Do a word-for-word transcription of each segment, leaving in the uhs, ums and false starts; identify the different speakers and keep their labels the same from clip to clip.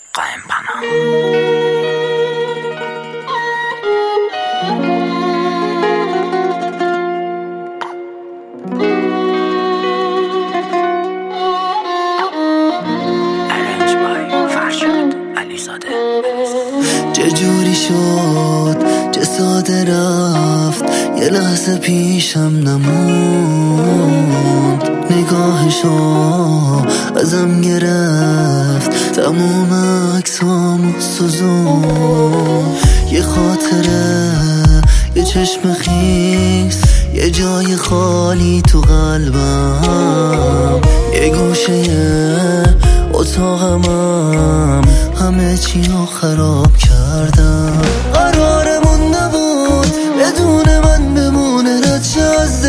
Speaker 1: قائم پناه.
Speaker 2: چه جوری شد چه ساده رفت، یه لحظه پیشم نموند، نگاهشو ازم گرفت، تموم عکسامو سوزون. یه خاطره، یه چشم خیس، یه جای خالی تو قلبم، یه گوشه اتاقمم، همه چی رو خراب کردم. قرارمون نبود بدون من بمونه رد شه از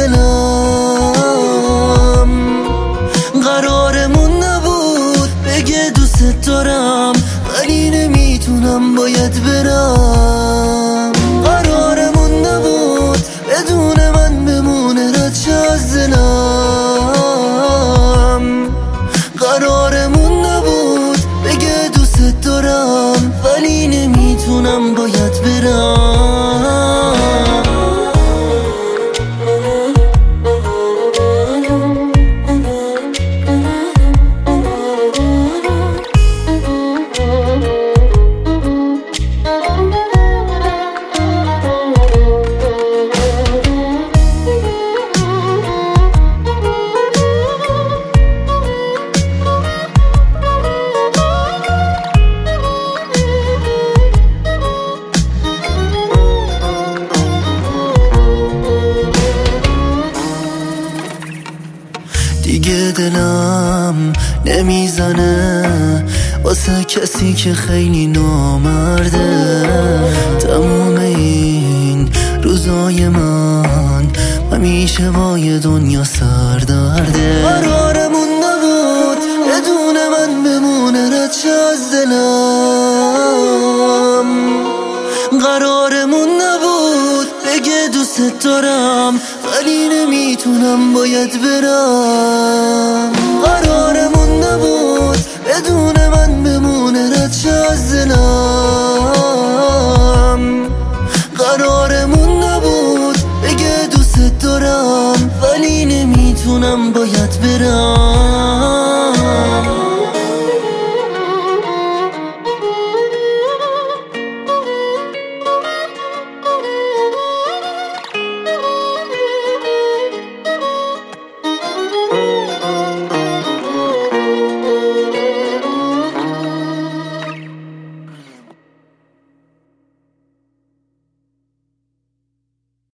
Speaker 2: دلم، قرارمون نبود بگه دوست دارم ولی نمیتونم باید برم. قرارمون نبود بدون من بمونه رد شه از دلم، قرارمون نبود بگه دوست دارم ولی نمیتونم باید برم. دیگه دلم نمیزنه واسه کسی که خیلی نامرده. تموم این روزای من همیشه با یه دنیا سردرده. قرارمون نبود بدون من بمونه رد شه از دلم، قرارمون نبود بگه دوست دارم ولی نمیتونم باید برم.